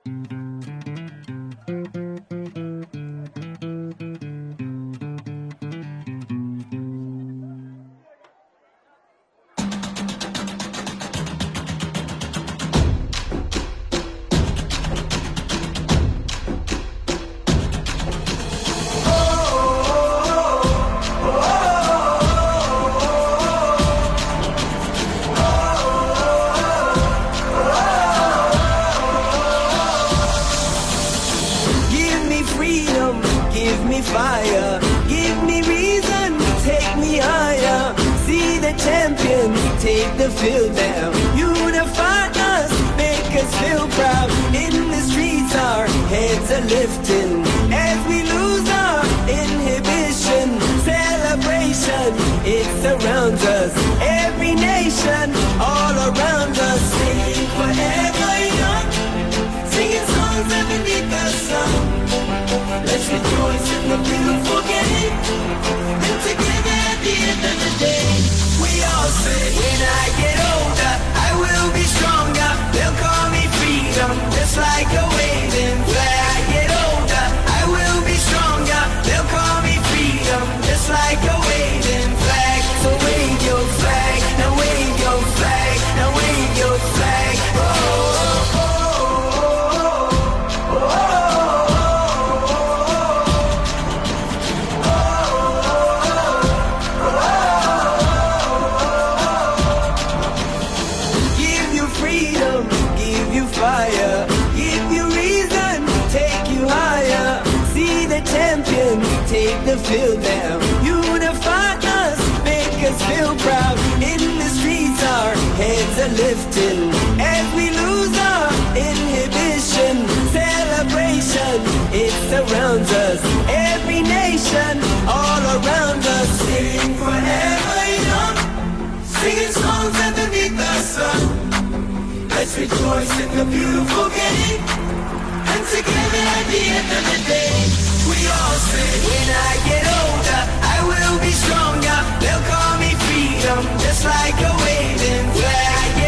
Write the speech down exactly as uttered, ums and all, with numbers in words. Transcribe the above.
Fire, give me reason, take me higher. See the champions take the field now. Unify us, make us feel proud. In the streets our heads are lifting as we lose our inhibition. Celebration, it surrounds us. Every nation, all around us. Singing forever young, singing songs underneath the sun. Let's rejoice in the beautiful game, and together at the end of the day, we all say, when I get older, I will be stronger. They'll call me freedom, just like a waving flag. I get older, I will be stronger. They'll call me freedom, just like a waving flag. So wave your flag, now wave your flag, now wave your flag. Oh, oh, oh, oh, oh, oh. Fire, give you reason, take you higher. See the champions take the field now. Unify us, make us feel proud. In the streets our heads are lifting as we lose our inhibition. Celebration, it surrounds us. Every nation, all around us. Sing forever young, singing songs underneath the sun. Let's rejoice in the beautiful game, and together at the end of the day, we all say, when I get older, I will be stronger. They'll call me freedom, just like a waving flag.